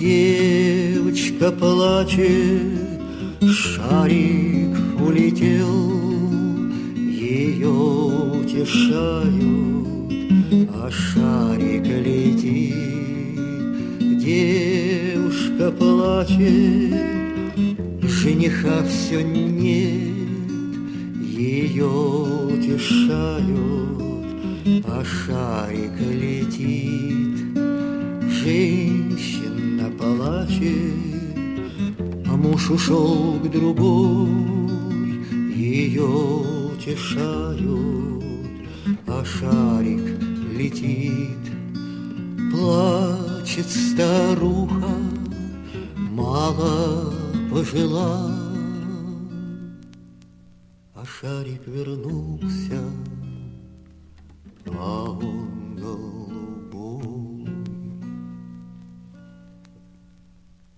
Девочка плачет, шарик улетел, ее утешают, а шарик летит. Девушка плачет, жениха все нет, ее утешают, а шарик летит. Женщина плачет, а муж ушел к другой, ее утешают, а шарик летит. Плачет старуха, мало пожила, а шарик вернулся